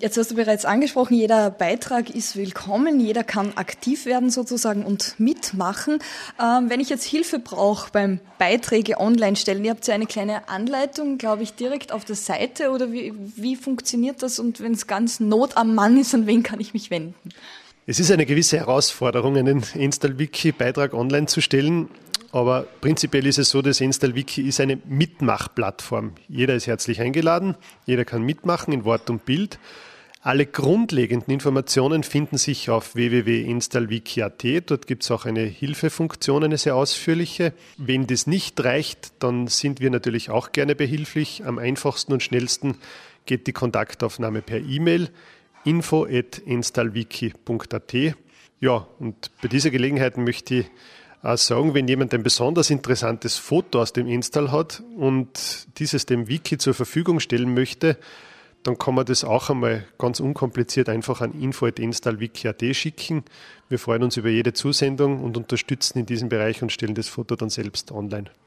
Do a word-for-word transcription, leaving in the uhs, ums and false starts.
Jetzt hast du bereits angesprochen, jeder Beitrag ist willkommen, jeder kann aktiv werden sozusagen und mitmachen. Ähm, wenn ich jetzt Hilfe brauche beim Beiträge online stellen, ihr habt ja eine kleine Anleitung, glaube ich, direkt auf der Seite oder wie, wie funktioniert das und wenn es ganz Not am Mann ist, an wen kann ich mich wenden? Es ist eine gewisse Herausforderung, einen Install-Wiki-Beitrag online zu stellen. Aber prinzipiell ist es so, das Install-Wiki ist eine Mitmachplattform. Jeder ist herzlich eingeladen, jeder kann mitmachen in Wort und Bild. Alle grundlegenden Informationen finden sich auf w w w punkt installwiki punkt a t. Dort gibt es auch eine Hilfefunktion, eine sehr ausführliche. Wenn das nicht reicht, dann sind wir natürlich auch gerne behilflich. Am einfachsten und schnellsten geht die Kontaktaufnahme per E-Mail info at installwiki punkt a t. Ja, und bei dieser Gelegenheit möchte ich auch sagen, wenn jemand ein besonders interessantes Foto aus dem Install hat und dieses dem Wiki zur Verfügung stellen möchte, dann kann man das auch einmal ganz unkompliziert einfach an info at installwiki punkt a t schicken. Wir freuen uns über jede Zusendung und unterstützen in diesem Bereich und stellen das Foto dann selbst online.